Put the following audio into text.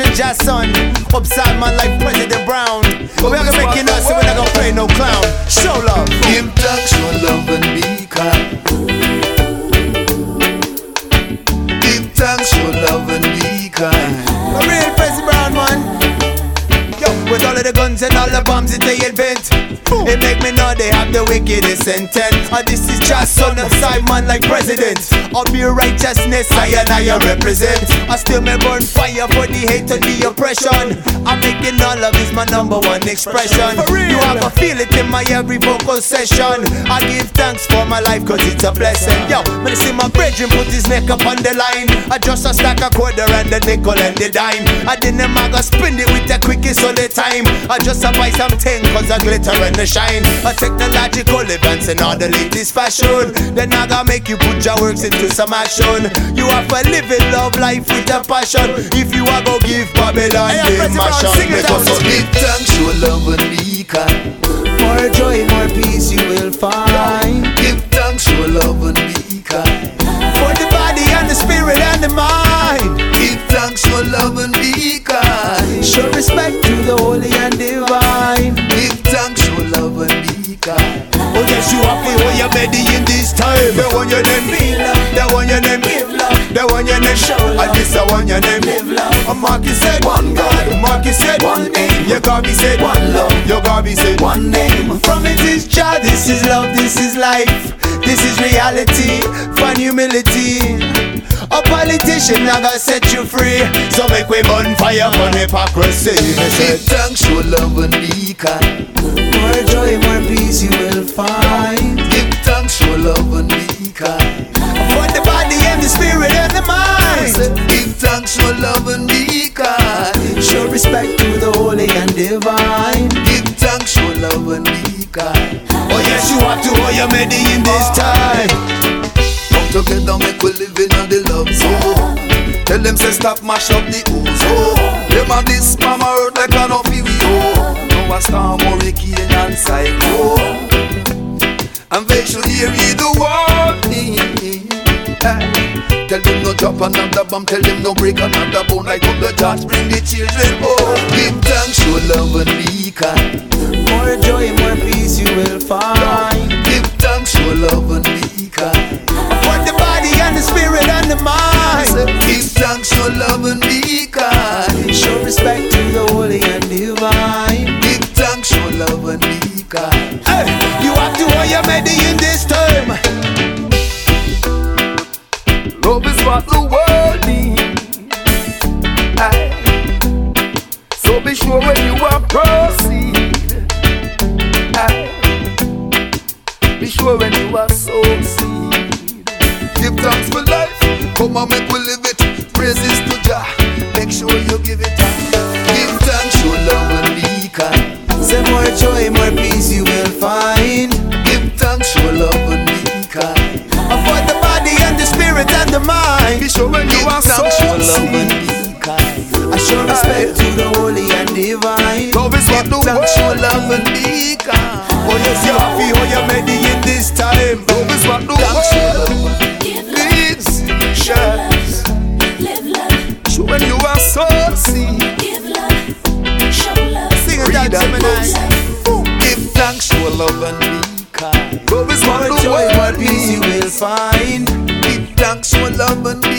Country jazz son, upside man like President Brown. But we are gonna make it us, so we're not gonna play no clown. Show love. Give thanks, show love and be kind. Give thanks, show love and be kind. A real President Brown man. Yo, with all of the guns and all the bombs that they invent, it make me know they have the wickedest intent. And this is just son of Simon like president. Of your righteousness I represent. I still may burn fire for the hate and the oppression. I'm making all of this my number one expression. You have to feel it in my every vocal session. I give thanks for my life cause it's a blessing. Yo, when I see my brethren put his neck up on the line, I just a stack a quarter and the nickel and the dime. I didn't maga spend it with the quickest all the time. I just a buy something cause I glitter and the shine. A technological advance and all the latest fashion. Then I gotta make you put your works into some action. You have to live it, love life with a passion. If you are go give Babylon the passion. Because so give thanks, show love and be kind. More joy, more peace you will find. Give thanks, show love and be kind. For the body and the spirit and the mind. Give thanks, show love and be kind. Show respect to the holy and divine. Give thanks, show love and be kind. Oh yes, you have to hold your belly in this time. The one your name, the one your name, the one your name, and this the one your name. Marky said one God, Marky said one name. Your Garvey said one love, your Garvey said one name. From it is child, this is love, this is life, this is reality, fun humility. A politician now gonna set you free, so make we burn fire on hypocrisy. Give thanks, show love and be kind. More joy, more peace you will find. Give thanks, show love and be kind. For the body and the spirit and the mind. Give thanks, show love and be kind. Show respect to the holy and divine. Give thanks, show love and be kind. Oh yes, you have to hold your melody in this time. Come together, make we live in the love zone. Tell them say stop mash up the ozone. Them and this mama earth like an off we own. No a storm, hurricane and cyclone. And they should hear the warning. Tell them no drop another bomb, tell them no break another bone. Like up the judge, bring the children home. Give thanks, show love and be kind. More joy, more peace you will find. Give thanks, show love and be kind. For the body and the spirit and the mind. Give thanks, show love and be kind. Show respect to the holy and divine. Give thanks, show love and be kind. Hey, you have to hold your melody in this time. Love is what the world needs. Aye. So be sure when you are proceed. Aye. Be sure when you are succeed. Give thanks for life. Come on, make we live it. Praises to Jah. Make sure you give it up. Give thanks, show love and be kind. Say more joy, more peace you will find. Give thanks, show love and be kind. For the body and the spirit and the mind. Be sure when you are so show love and be kind. I show respect to the holy and divine. Love is what the world show love and be kind. Oh yes, you have to hold your melody in this time. Love is what the world needs. Yes. Live love. Show when you are so see. Give love. Show love. Sing it out to me now. Give thanks, show love and be kind. Love is what More the joy, more world peace you needs. will find. Give thanks, show love and